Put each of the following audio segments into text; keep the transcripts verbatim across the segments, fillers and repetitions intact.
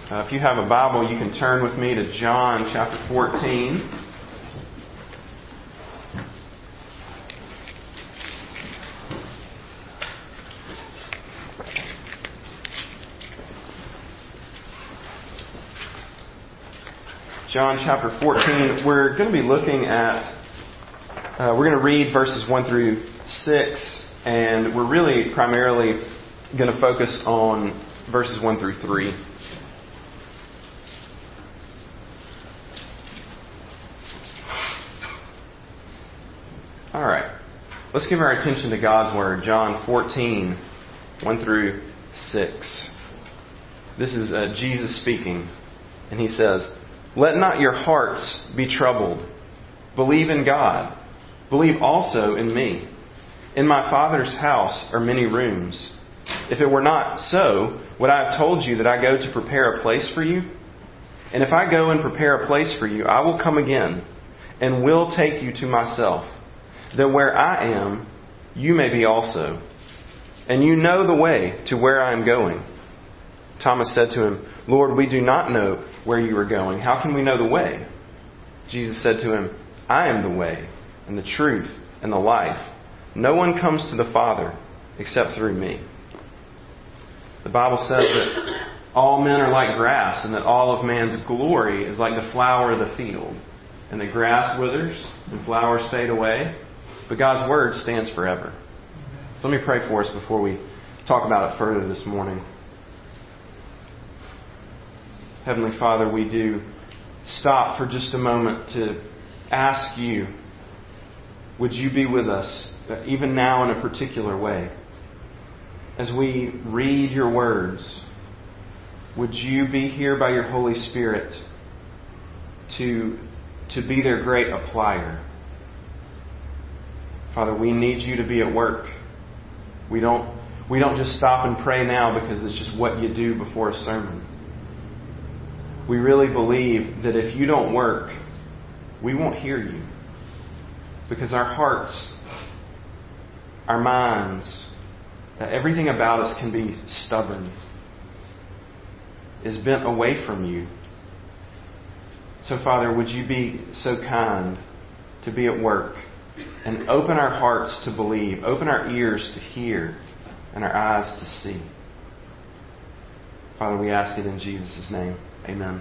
Uh, if you have a Bible, you can turn with me to John chapter fourteen. John chapter fourteen, we're going to be looking at, uh, we're going to read verses one through six, and we're really primarily going to focus on verses one through three. All right, let's give our attention to God's Word, John fourteen, one through six. This is uh, Jesus speaking, and He says, "Let not your hearts be troubled. Believe in God. Believe also in me. In my Father's house are many rooms. If it were not so, would I have told you that I go to prepare a place for you? And if I go and prepare a place for you, I will come again and will take you to myself, that where I am, you may be also. And you know the way to where I am going." Thomas said to him, "Lord, we do not know where you are going. How can we know the way?" Jesus said to him, "I am the way and the truth and the life. No one comes to the Father except through me." The Bible says that all men are like grass, and that all of man's glory is like the flower of the field. And the grass withers and flowers fade away, but God's Word stands forever. So let me pray for us before we talk about it further this morning. Heavenly Father, we do stop for just a moment to ask you, would you be with us, even now in a particular way? As we read your words, would you be here by your Holy Spirit to, to be their great applier? Father, we need you to be at work. We don't, we don't just stop and pray now because it's just what you do before a sermon. We really believe that if you don't work, we won't hear you. Because our hearts, our minds, everything about us can be stubborn, is bent away from you. So, Father, would you be so kind to be at work and open our hearts to believe, open our ears to hear, and our eyes to see. Father, we ask it in Jesus' name. Amen.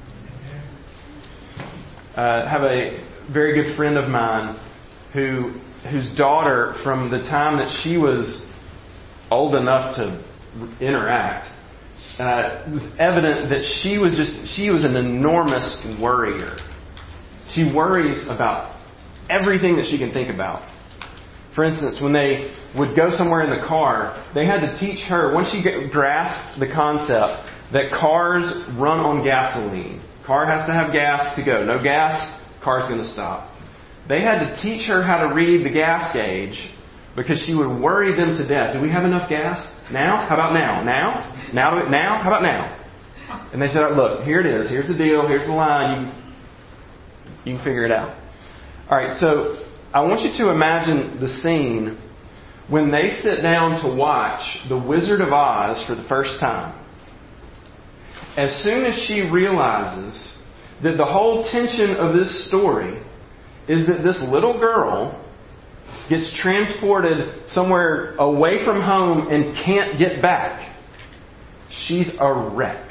I uh, have a very good friend of mine who, whose daughter, from the time that she was old enough to interact, uh, it was evident that she was just she was an enormous worrier. She worries about everything that she can think about. For instance, when they would go somewhere in the car, they had to teach her, once she grasped the concept that cars run on gasoline. Car has to have gas to go. No gas, car's going to stop. They had to teach her how to read the gas gauge because she would worry them to death. Do we have enough gas? Now? How about now? Now? Now? Now? How about now? And they said, look, here it is. Here's the deal. Here's the line. You, you can figure it out. All right, so I want you to imagine the scene when they sit down to watch The Wizard of Oz for the first time. As soon as she realizes that the whole tension of this story is that this little girl gets transported somewhere away from home and can't get back, she's a wreck.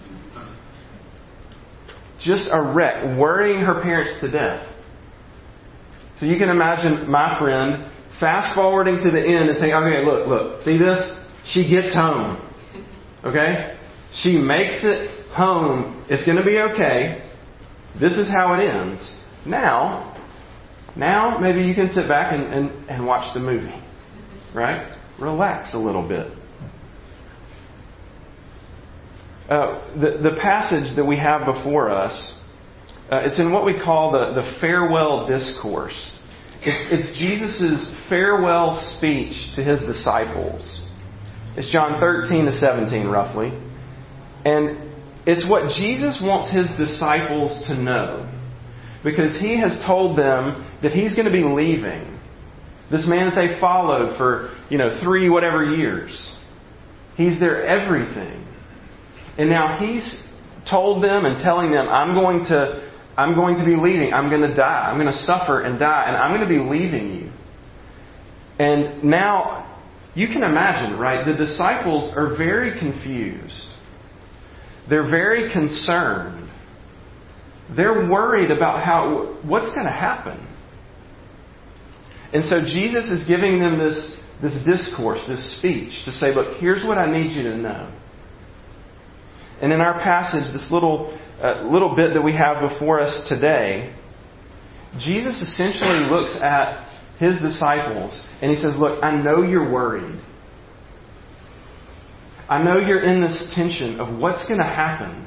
Just a wreck, worrying her parents to death. So you can imagine my friend fast forwarding to the end and saying, okay, look, look, see this? She gets home. Okay? She makes it home. It's going to be okay. This is how it ends. Now, now maybe you can sit back and, and, and watch the movie. Right? Relax a little bit. Uh, the, the passage that we have before us, uh, it's in what we call the, the farewell discourse. It's, it's Jesus' farewell speech to His disciples. It's John thirteen to seventeen, roughly. And it's what Jesus wants His disciples to know. Because He has told them that He's going to be leaving. This man that they followed for, you know, three whatever years. He's their everything. And now He's told them and telling them, I'm going to, I'm going to be leaving. I'm going to die. I'm going to suffer and die. And I'm going to be leaving you. And now, you can imagine, right? The disciples are very confused. They're very concerned. They're worried about how, what's going to happen. And so Jesus is giving them this, this discourse, this speech to say, look, here's what I need you to know. And in our passage, this little, uh, little bit that we have before us today, Jesus essentially looks at His disciples and He says, look, I know you're worried. I know you're in this tension of what's going to happen.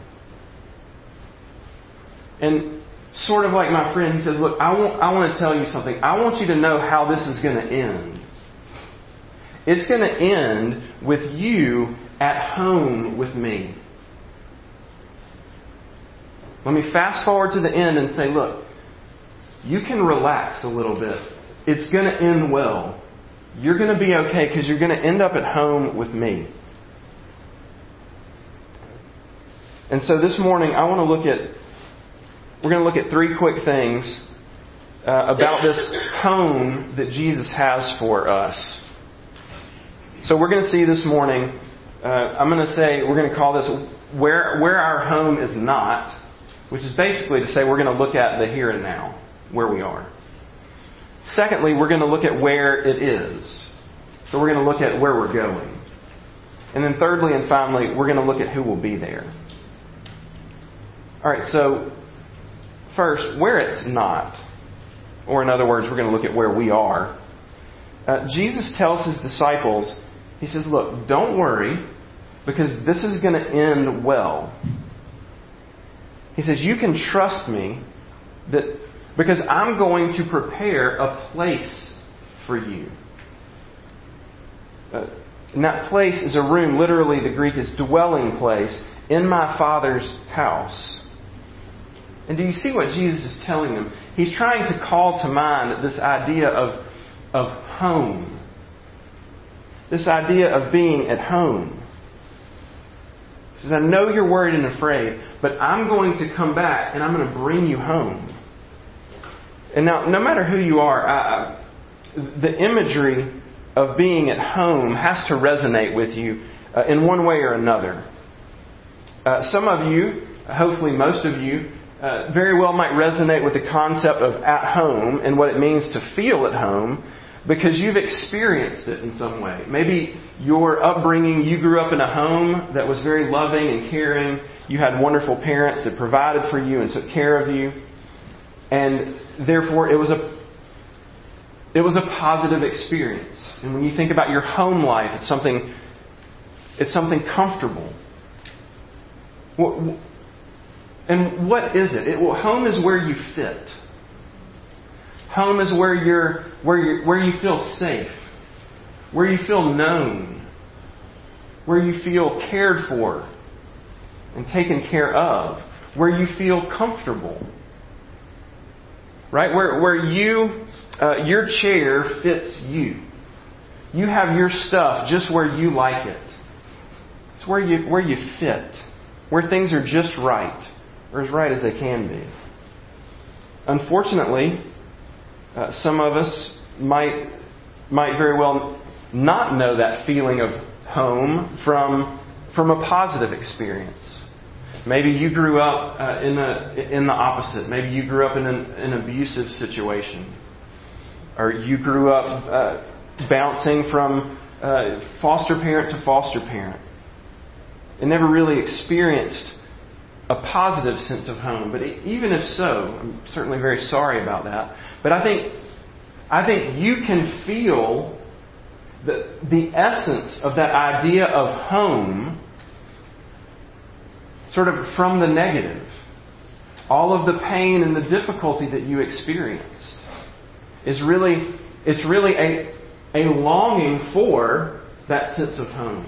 And sort of like my friend, he says, look, I want, I want to tell you something. I want you to know how this is going to end. It's going to end with you at home with me. Let me fast forward to the end and say, look, you can relax a little bit. It's going to end well. You're going to be okay because you're going to end up at home with me. And so this morning, I want to look at, we're going to look at three quick things uh, about this home that Jesus has for us. So we're going to see this morning, uh, I'm going to say, we're going to call this where, where our home is not, which is basically to say we're going to look at the here and now, where we are. Secondly, we're going to look at where it is. So we're going to look at where we're going. And then thirdly and finally, we're going to look at who will be there. All right, so first, where it's not. Or in other words, we're going to look at where we are. Uh, Jesus tells His disciples, He says, look, don't worry, because this is going to end well. He says, you can trust me that because I'm going to prepare a place for you. Uh, and that place is a room, literally the Greek is dwelling place, in my Father's house. And do you see what Jesus is telling them? He's trying to call to mind this idea of, of home. This idea of being at home. He says, I know you're worried and afraid, but I'm going to come back and I'm going to bring you home. And now, no matter who you are, I, the imagery of being at home has to resonate with you uh, in one way or another. Uh, some of you, hopefully most of you, uh, very well might resonate with the concept of at home and what it means to feel at home because you've experienced it in some way. Maybe your upbringing, you grew up in a home that was very loving and caring. You had wonderful parents that provided for you and took care of you. And therefore, it was a it was a positive experience. And when you think about your home life, it's something it's something comfortable. And what is it? it well, home is where you fit. Home is where you're where you where you feel safe, where you feel known, where you feel cared for and taken care of, where you feel comfortable. Right? Where where you uh, your chair fits you. You have your stuff just where you like it. It's where you where you fit. Where things are just right. Or as right as they can be. Unfortunately, uh, some of us might might very well not know that feeling of home from from a positive experience. Maybe you grew up uh, in the in the opposite. Maybe you grew up in an, an abusive situation, or you grew up uh, bouncing from uh, foster parent to foster parent, and never really experienced a positive sense of home. But even if so, I'm certainly very sorry about that. But I think I think you can feel the the essence of that idea of home. Sort of from the negative. All of the pain and the difficulty that you experienced is really, it's really a, a longing for that sense of home.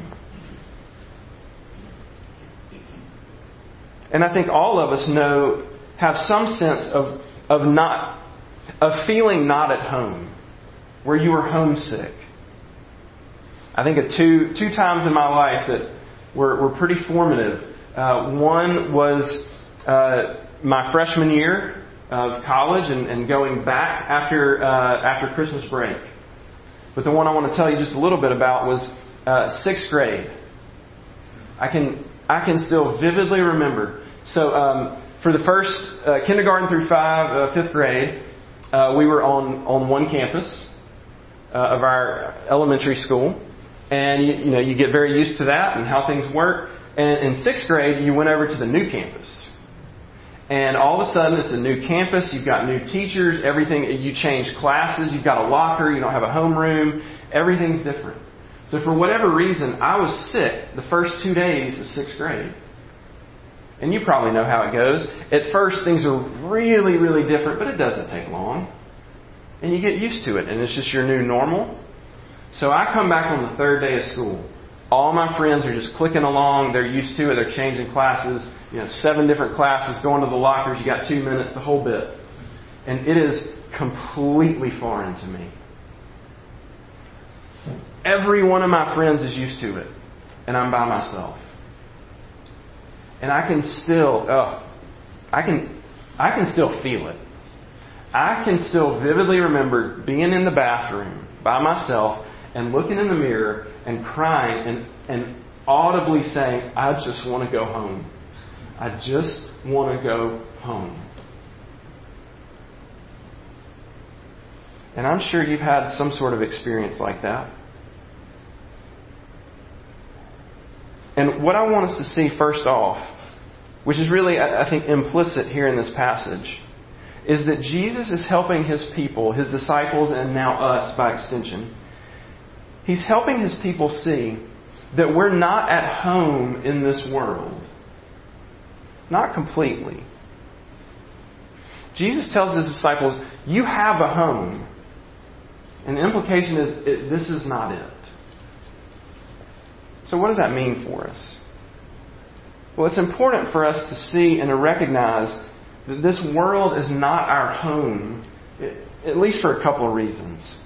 And I think all of us know, have some sense of, of not, of feeling not at home, where you were homesick. I think of two, two times in my life that were, were pretty formative. Uh, one was uh, my freshman year of college and, and going back after uh, after Christmas break. But the one I want to tell you just a little bit about was uh, sixth grade. I can I can still vividly remember. So um, for the first uh, kindergarten through five, uh, fifth grade, uh, we were on, on one campus uh, of our elementary school, and you, you know you get very used to that and how things work. And in sixth grade, you went over to the new campus, and all of a sudden it's a new campus. You've got new teachers, everything. You change classes. You've got a locker. You don't have a homeroom. Everything's different. So for whatever reason, I was sick the first two days of sixth grade. And you probably know how it goes. At first, things are really, really different, but it doesn't take long. And you get used to it, and it's just your new normal. So I come back on the third day of school. All my friends are just clicking along. They're used to it. They're changing classes. You know, seven different classes, going to the lockers. You got two minutes, the whole bit. And it is completely foreign to me. Every one of my friends is used to it, and I'm by myself. And I can still, oh, I can, I can still feel it. I can still vividly remember being in the bathroom by myself and looking in the mirror and crying and, and audibly saying, I just want to go home. I just want to go home. And I'm sure you've had some sort of experience like that. And what I want us to see first off, which is really, I think, implicit here in this passage, is that Jesus is helping His people, His disciples, and now us by extension. He's helping His people see that we're not at home in this world. Not completely. Jesus tells His disciples, you have a home. And the implication is, it, this is not it. So what does that mean for us? Well, it's important for us to see and to recognize that this world is not our home, at least for a couple of reasons.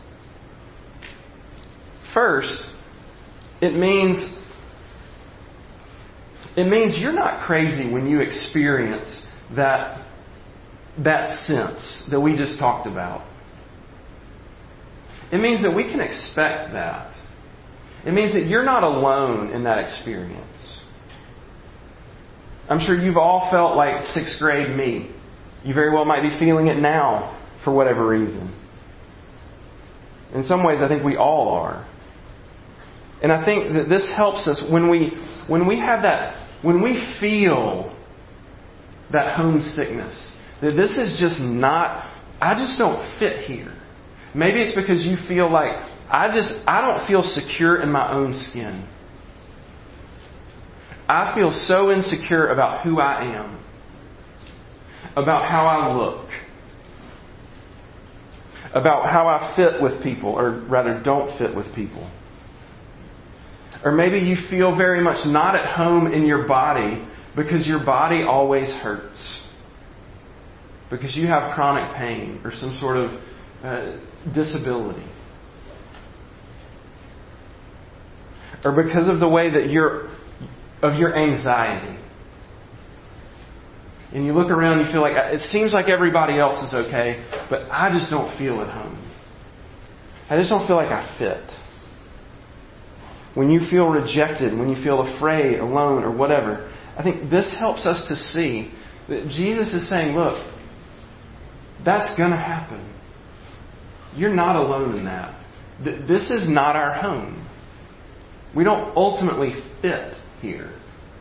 First, it means it means you're not crazy when you experience that that sense that we just talked about. It means that we can expect that. It means that you're not alone in that experience. I'm sure you've all felt like sixth grade me. You very well might be feeling it now for whatever reason. In some ways, I think we all are. And I think that this helps us when we when we have that, when we feel that homesickness, that this is just not, I just don't fit here. Maybe it's because you feel like, I just, I don't feel secure in my own skin. I feel so insecure about who I am, about how I look, about how I fit with people, or rather don't fit with people. Or maybe you feel very much not at home in your body because your body always hurts. Because you have chronic pain or some sort of uh, disability. Or because of the way that you're, of your anxiety. And you look around and you feel like, it seems like everybody else is okay, but I just don't feel at home. I just don't feel like I fit. When you feel rejected, when you feel afraid, alone, or whatever, I think this helps us to see that Jesus is saying, look, that's going to happen. You're not alone in that. This is not our home. We don't ultimately fit here.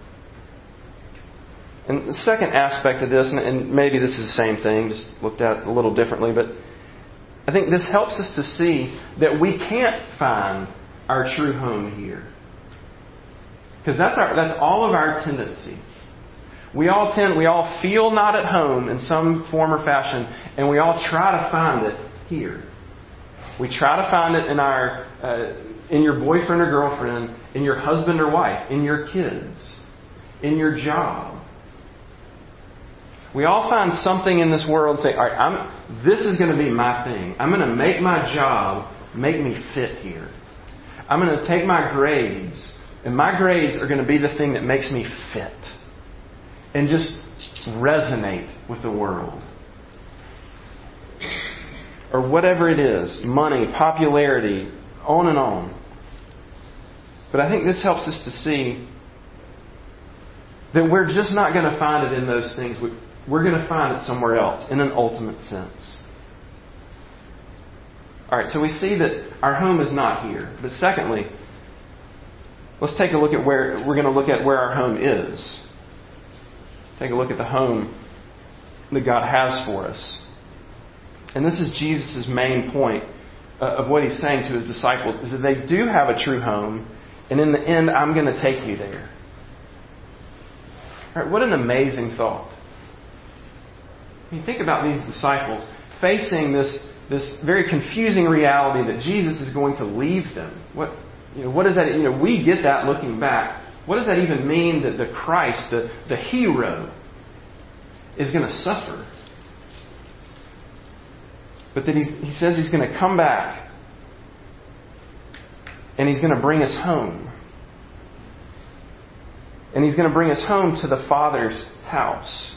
And the second aspect of this, and maybe this is the same thing, just looked at a little differently, but I think this helps us to see that we can't find our true home here. Because that's our that's all of our tendency. We all tend, we all feel not at home in some form or fashion, and we all try to find it here. We try to find it in our uh, in your boyfriend or girlfriend, in your husband or wife, in your kids, in your job. We all find something in this world and say, all right, I'm, this is going to be my thing. I'm going to make my job make me fit here. I'm going to take my grades, and my grades are going to be the thing that makes me fit. and just resonate with the world. Or whatever it is, money, popularity, on and on. But I think this helps us to see that we're just not going to find it in those things. We're going to find it somewhere else in an ultimate sense. Alright, so we see that our home is not here. But secondly, let's take a look at where, we're going to look at where our home is. Take a look at the home that God has for us. And this is Jesus' main point uh, of what He's saying to His disciples, is that they do have a true home, and in the end, I'm going to take you there. All right, what an amazing thought. I mean, think about these disciples facing this, this very confusing reality that Jesus is going to leave them. What, you know, what does that, you know, we get that looking back. What does that even mean that the Christ, the, the hero, is going to suffer? But that he's, he says He's going to come back and He's going to bring us home. And He's going to bring us home to the Father's house.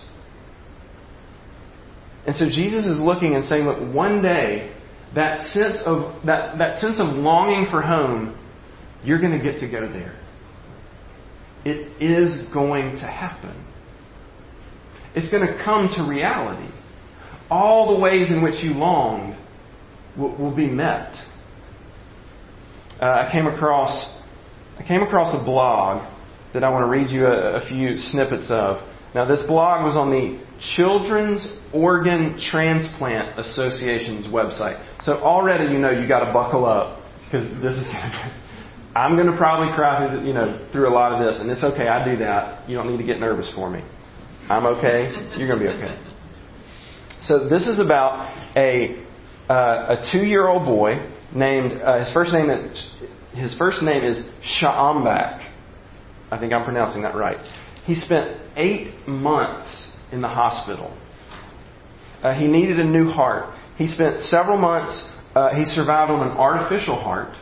And so Jesus is looking and saying, look, one day, that sense of that, that sense of longing for home, you're going to get to go there. It is going to happen. It's going to come to reality. All the ways in which you longed will, will be met. Uh, I came across I came across a blog that I want to read you a, a few snippets of. Now, this blog was on the Children's Organ Transplant Association's website. So already, you know, you got to buckle up, because this is going to. I'm going to probably cry through, the, you know, through a lot of this, and it's okay. I do that. You don't need to get nervous for me. I'm okay. You're going to be okay. So this is about a uh, a two-year-old boy named uh, his first name his first name is Shambak. I think I'm pronouncing that right. He spent eight months in the hospital. Uh, he needed a new heart. He spent several months. Uh, he survived on an artificial heart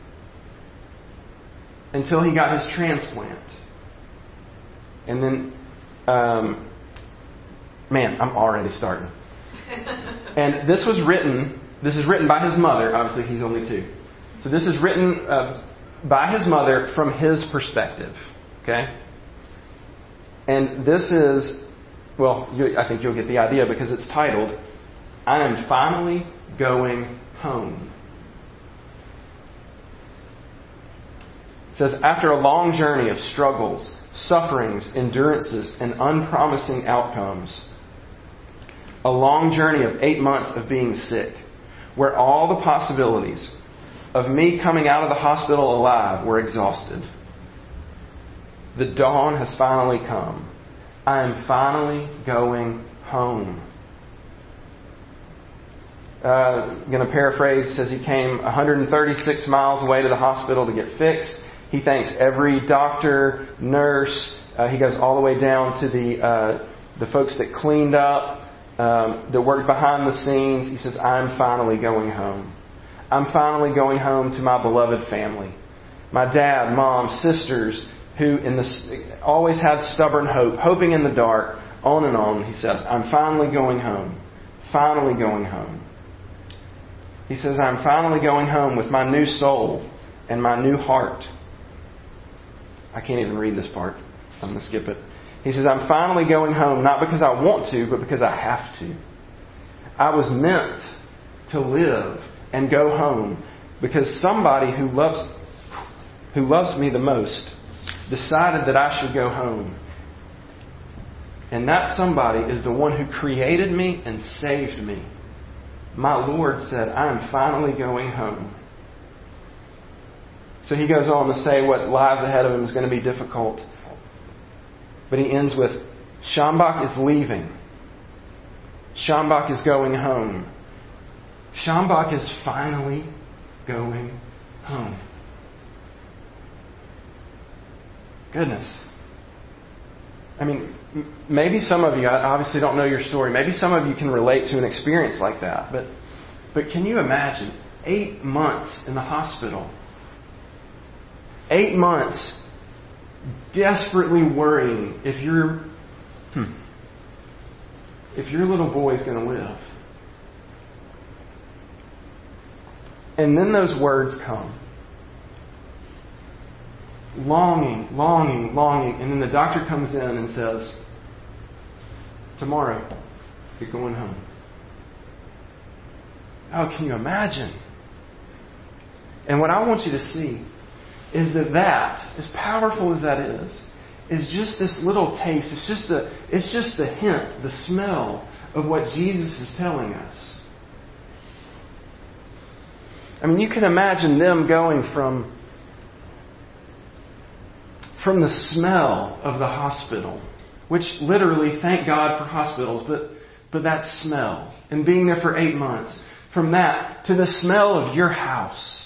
until he got his transplant. And then, um, man, I'm already starting. And this was written, this is written by his mother. Obviously, he's only two. So this is written uh, by his mother from his perspective. Okay? And this is, well, you, I think you'll get the idea because it's titled, I Am Finally Going Home. It says, after a long journey of struggles, sufferings, endurances, and unpromising outcomes, a long journey of eight months of being sick, where all the possibilities of me coming out of the hospital alive were exhausted. The dawn has finally come. I am finally going home. Uh, I'm going to paraphrase. It says he came one hundred thirty-six miles away to the hospital to get fixed. He thanks every doctor, nurse. Uh, he goes all the way down to the uh, the folks that cleaned up, um, that worked behind the scenes. He says, I'm finally going home. I'm finally going home to my beloved family. My dad, mom, sisters, who in the, always had stubborn hope, hoping in the dark, on and on. He says, I'm finally going home. Finally going home. He says, I'm finally going home with my new soul and my new heart. I can't even read this part. I'm going to skip it. He says, I'm finally going home, not because I want to, but because I have to. I was meant to live and go home because somebody who loves, who loves me the most decided that I should go home. And that somebody is the one who created me and saved me. My Lord said, I am finally going home. So he goes on to say what lies ahead of him is going to be difficult. But he ends with, Shambak is leaving. Shambak is going home. Shambak is finally going home. Goodness. I mean, maybe some of you, I obviously don't know your story, maybe some of you can relate to an experience like that. But, but can you imagine eight months in the hospital? Eight months desperately worrying if you're hmm, if your little boy is going to live. And then those words come. Longing, longing, longing. And then the doctor comes in and says, tomorrow, you're going home. Oh, can you imagine? And what I want you to see is that that, as powerful as that is, is just this little taste. It's just a, it's just a hint, the smell of what Jesus is telling us. I mean, you can imagine them going from, from the smell of the hospital, which literally, thank God for hospitals, but, but that smell, and being there for eight months, from that to the smell of your house,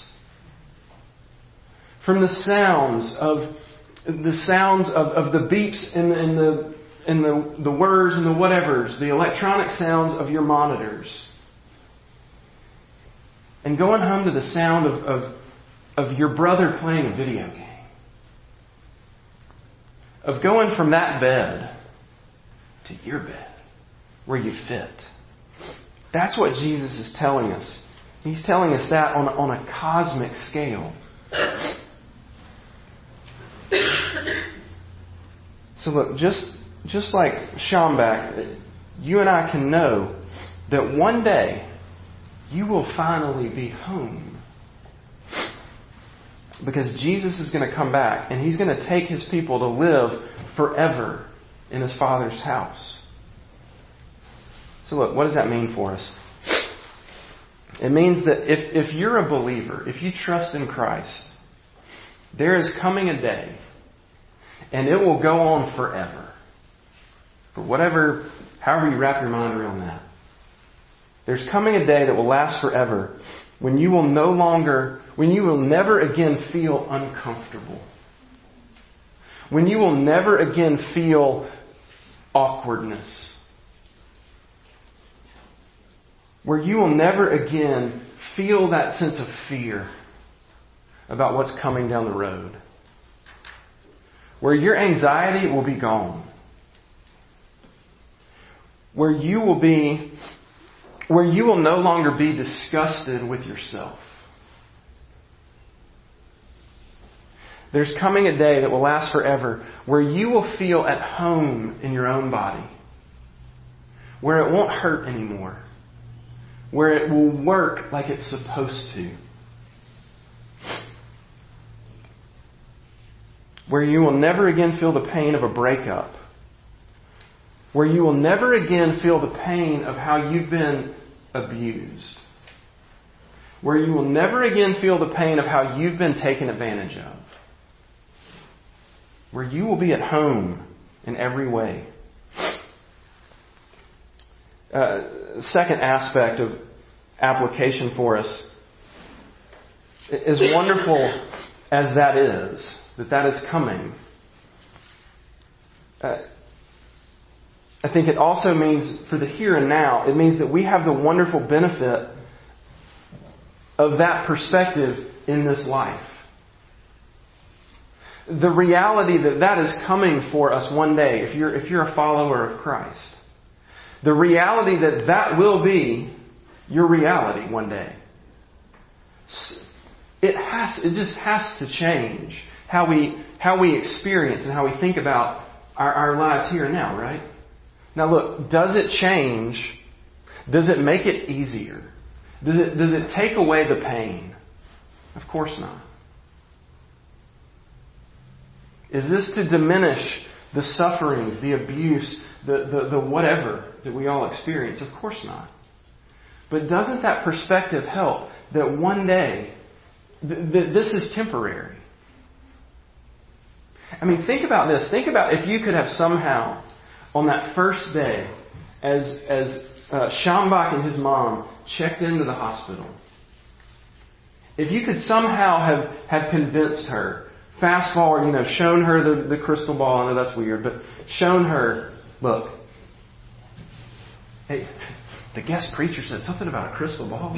from the sounds of the sounds of, of the beeps and the, and the and the the words and the whatevers, the electronic sounds of your monitors. And going home to the sound of, of, of your brother playing a video game. Of going from that bed to your bed, where you fit. That's what Jesus is telling us. He's telling us that on, on a cosmic scale. So look, just, just like Schambach, you and I can know that one day you will finally be home. Because Jesus is going to come back and He's going to take His people to live forever in His Father's house. So look, what does that mean for us? It means that if, if you're a believer, if you trust in Christ, there is coming a day, and it will go on forever. For whatever, however you wrap your mind around that. There's coming a day that will last forever when you will no longer, when you will never again feel uncomfortable. When you will never again feel awkwardness. Where you will never again feel that sense of fear about what's coming down the road. Where your anxiety will be gone. Where you will be, where you will no longer be disgusted with yourself. There's coming a day that will last forever where you will feel at home in your own body. Where it won't hurt anymore. Where it will work like it's supposed to. Where you will never again feel the pain of a breakup. Where you will never again feel the pain of how you've been abused. Where you will never again feel the pain of how you've been taken advantage of. Where you will be at home in every way. Uh, second aspect of application for us, as wonderful as that is, that that is coming, uh, I think it also means, for the here and now, it means that we have the wonderful benefit of that perspective in this life. The reality that that is coming for us one day, if you're, if you're a follower of Christ. The reality that that will be your reality one day. It has, it just has to change how we, how we experience and how we think about our, our lives here and now, right? Now look, does it change? Does it make it easier? Does it, does it take away the pain? Of course not. Is this to diminish the sufferings, the abuse, the, the, the whatever that we all experience? Of course not. But doesn't that perspective help that one day th- th- this is temporary? I mean, think about this. Think about if you could have somehow, on that first day, as as uh, Schambach and his mom checked into the hospital, if you could somehow have, have convinced her, fast forward, you know, shown her the, the crystal ball, I know that's weird, but shown her, look, hey, the guest preacher said something about a crystal ball.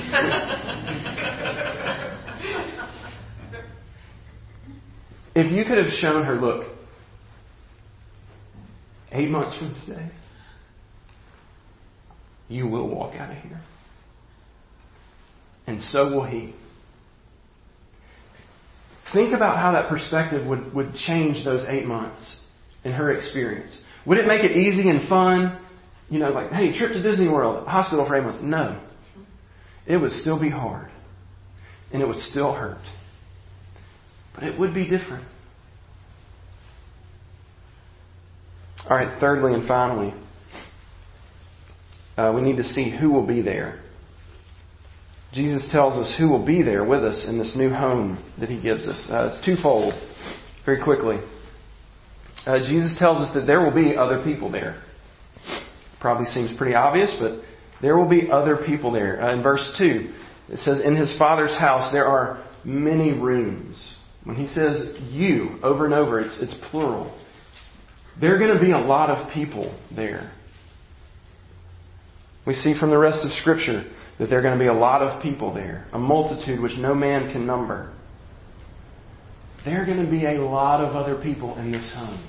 If you could have shown her, look, eight months from today, you will walk out of here. And so will he. Think about how that perspective would, would change those eight months in her experience. Would it make it easy and fun? You know, like, hey, trip to Disney World, hospital for eight months. No. It would still be hard. And it would still hurt. But it would be different. All right, thirdly and finally, uh, we need to see who will be there. Jesus tells us who will be there with us in this new home that He gives us. Uh, it's twofold, very quickly. Uh, Jesus tells us that there will be other people there. Probably seems pretty obvious, but there will be other people there. Uh, in verse two, it says, in His Father's house there are many rooms. When He says you over and over, it's, it's plural. There are going to be a lot of people there. We see from the rest of Scripture that there are going to be a lot of people there. A multitude which no man can number. There are going to be a lot of other people in this home.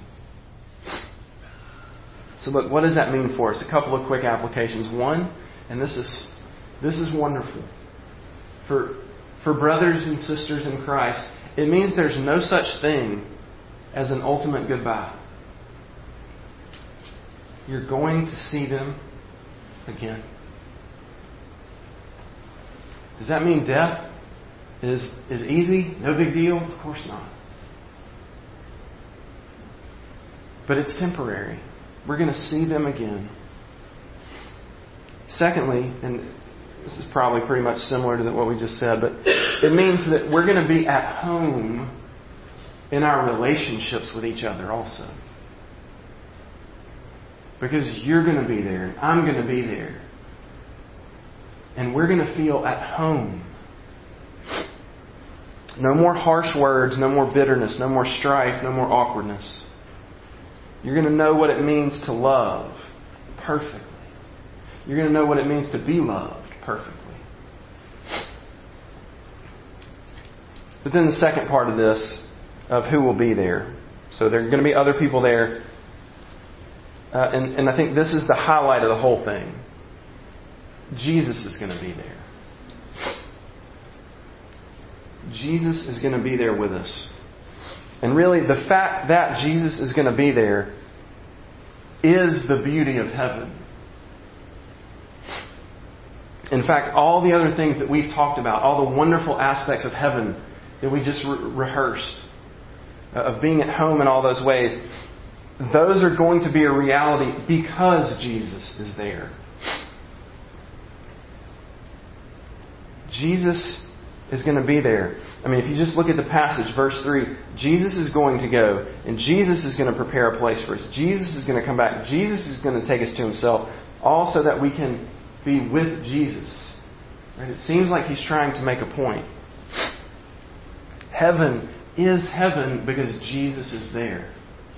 So look, what does that mean for us? A couple of quick applications. One, and this is this is wonderful. For, for brothers and sisters in Christ, it means there's no such thing as an ultimate goodbye. You're going to see them again. Does that mean death is, is easy? No big deal? Of course not. But it's temporary. We're going to see them again. Secondly, and this is probably pretty much similar to what we just said, but it means that we're going to be at home in our relationships with each other also. Because you're going to be there, and I'm going to be there. And we're going to feel at home. No more harsh words, no more bitterness, no more strife, no more awkwardness. You're going to know what it means to love perfectly. You're going to know what it means to be loved perfectly. But then the second part of this, of who will be there. So there are going to be other people there. Uh, and, and I think this is the highlight of the whole thing. Jesus is going to be there. Jesus is going to be there with us. And really, the fact that Jesus is going to be there is the beauty of heaven. In fact, all the other things that we've talked about, all the wonderful aspects of heaven that we just re- rehearsed, uh, of being at home in all those ways, those are going to be a reality because Jesus is there. Jesus is going to be there. I mean, if you just look at the passage, verse three, Jesus is going to go, and Jesus is going to prepare a place for us. Jesus is going to come back. Jesus is going to take us to Himself, all so that we can be with Jesus. Right? It seems like He's trying to make a point. Heaven is heaven because Jesus is there.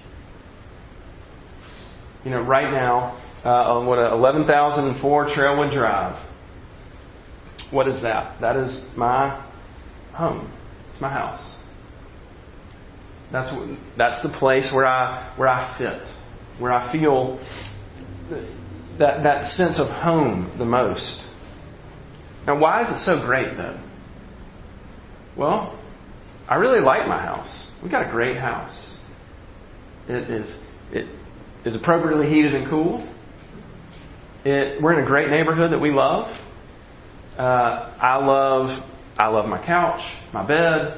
You know, right now, uh, on what eleven thousand four Trailwood Drive. What is that? That is my home. It's my house. That's what, that's the place where I where I fit, where I feel that that sense of home the most. Now, why is it so great though? Well, I really like my house. We got a great house. It is it is appropriately heated and cool. It we're in a great neighborhood that we love. Uh, I love I love my couch, my bed.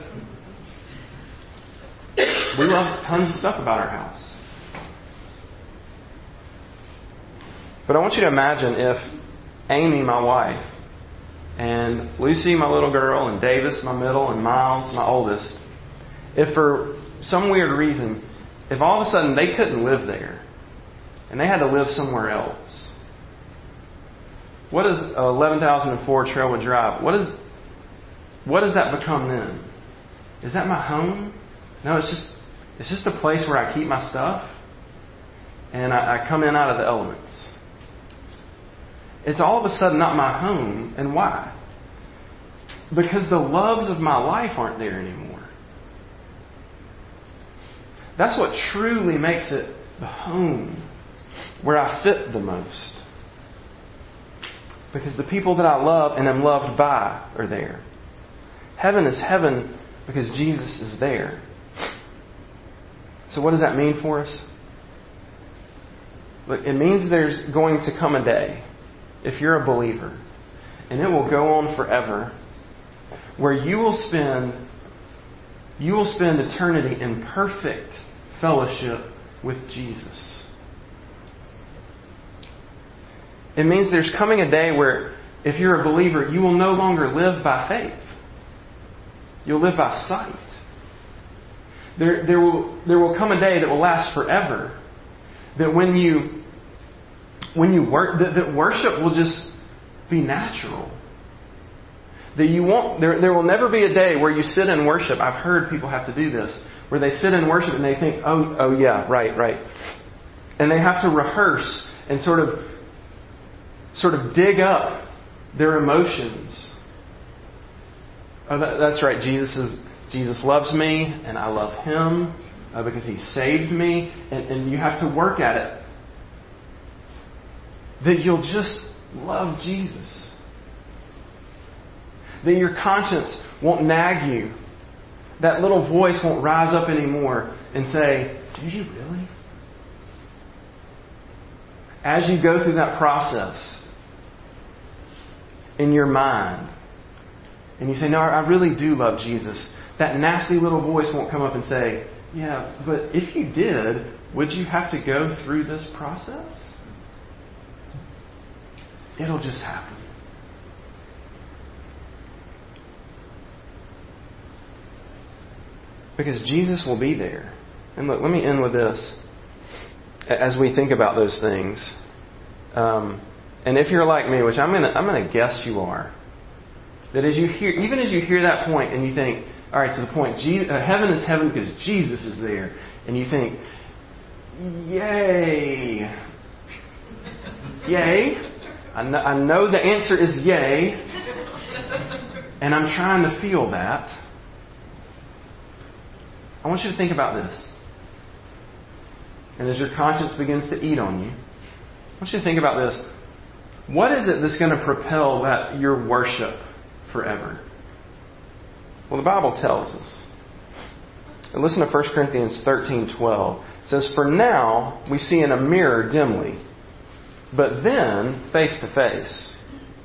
We love tons of stuff about our house. But I want you to imagine if Amy, my wife, and Lucy, my little girl, and Davis, my middle, and Miles, my oldest, if for some weird reason, if all of a sudden they couldn't live there and they had to live somewhere else. What is eleven thousand four Trailwood Drive? What is, what does that become then? Is that my home? No, it's just it's just a place where I keep my stuff and I, I come in out of the elements. It's all of a sudden not my home. And why? Because the loves of my life aren't there anymore. That's what truly makes it the home where I fit the most. Because the people that I love and am loved by are there. Heaven is heaven because Jesus is there. So what does that mean for us? Look, it means there's going to come a day, if you're a believer, and it will go on forever, where you will spend you will spend eternity in perfect fellowship with Jesus. It means there's coming a day where, if you're a believer, you will no longer live by faith. You'll live by sight. There, there will, there will come a day that will last forever. That when you, when you work, that, that worship will just be natural. That you won't. There, there will never be a day where you sit and worship. I've heard people have to do this, where they sit and worship and they think, "Oh, oh yeah, right, right," and they have to rehearse and sort of, sort of dig up their emotions. Oh, that, that's right. Jesus is Jesus loves me, and I love Him uh, because He saved me, and, and you have to work at it. That you'll just love Jesus. That your conscience won't nag you. That little voice won't rise up anymore and say, "Did you really?" As you go through that process in your mind, and you say, "No, I really do love Jesus," that nasty little voice won't come up and say, "Yeah, but if you did, would you have to go through this process?" It'll just happen. Because Jesus will be there. And look, let me end with this. As we think about those things. Um, and if you're like me, which I'm gonna, I'm gonna guess you are. That as you hear, even as you hear that point and you think, all right, so the point, Je- uh, heaven is heaven because Jesus is there. And you think, yay. Yay. I know, I know the answer is yay. And I'm trying to feel that. I want you to think about this. And as your conscience begins to eat on you, I want you to think about this. What is it that's going to propel that your worship forever? Well, the Bible tells us. And listen to First Corinthians thirteen twelve. It says, "For now we see in a mirror dimly, but then face to face.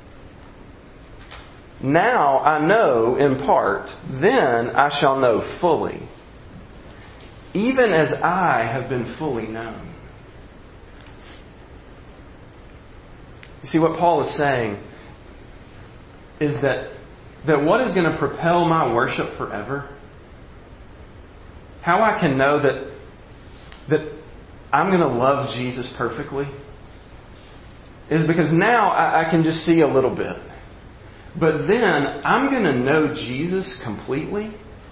Now I know in part, then I shall know fully, even as I have been fully known." You see, what Paul is saying is that, that what is going to propel my worship forever, how I can know that, that I'm going to love Jesus perfectly, is because now I, I can just see a little bit. But then I'm going to know Jesus completely,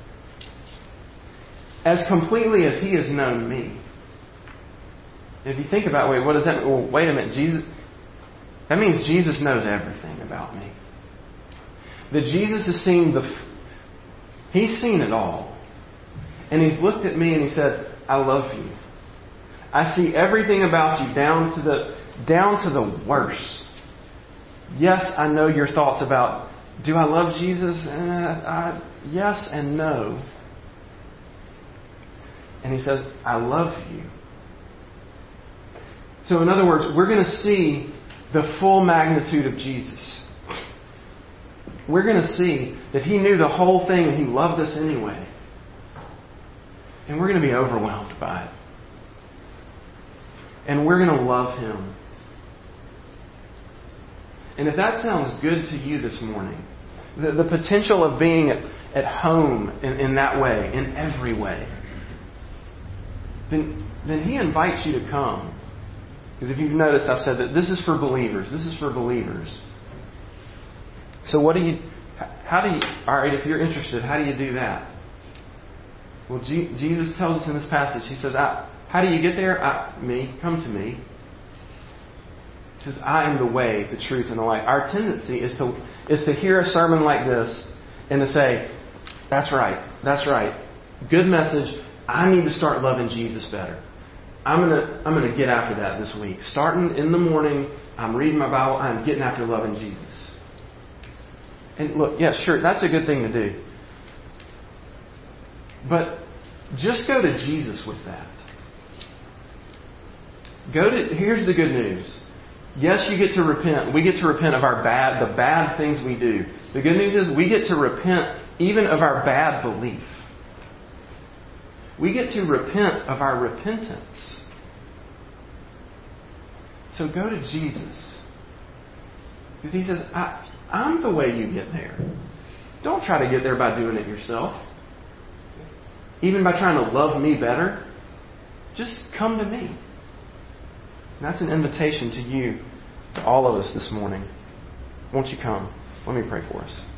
as completely as He has known me. If you think about, wait, what does that mean? Well, wait a minute, Jesus, that means Jesus knows everything about me. That Jesus has seen the, He's seen it all. And He's looked at me and He said, "I love you. I see everything about you down to the, down to the worst. Yes, I know your thoughts about, do I love Jesus? Uh, I, yes and no." And He says, "I love you." So in other words, we're going to see the full magnitude of Jesus. We're going to see that He knew the whole thing and He loved us anyway. And we're going to be overwhelmed by it. And we're going to love Him. And if that sounds good to you this morning, the, the potential of being at, at home in, in that way, in every way, then, then He invites you to come. Because if you've noticed, I've said that this is for believers. This is for believers. So what do you, how do you, all right, if you're interested, how do you do that? Well, G, Jesus tells us in this passage, He says, I, how do you get there? I, me, come to me. He says, "I am the way, the truth, and the life." Our tendency is to, is to hear a sermon like this and to say, "That's right, that's right. Good message. I need to start loving Jesus better. I'm gonna I'm gonna get after that this week. Starting in the morning, I'm reading my Bible. I'm getting after loving Jesus. And look, yeah, sure, that's a good thing to do. But just go to Jesus with that. Go to. Here's the good news. Yes, you get to repent. We get to repent of our bad, the bad things we do. The good news is we get to repent even of our bad belief. We get to repent of our repentance. So go to Jesus. Because He says, I, I'm the way you get there. Don't try to get there by doing it yourself. Even by trying to love me better. Just come to me. And that's an invitation to you, to all of us this morning. Won't you come? Let me pray for us.